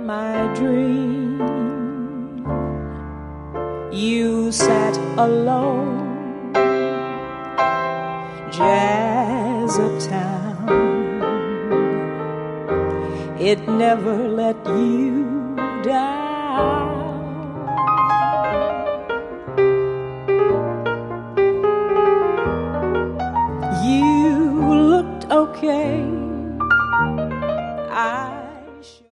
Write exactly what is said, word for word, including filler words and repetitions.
my dream. You sat alone, jazz uptown. It never let you down. You looked okay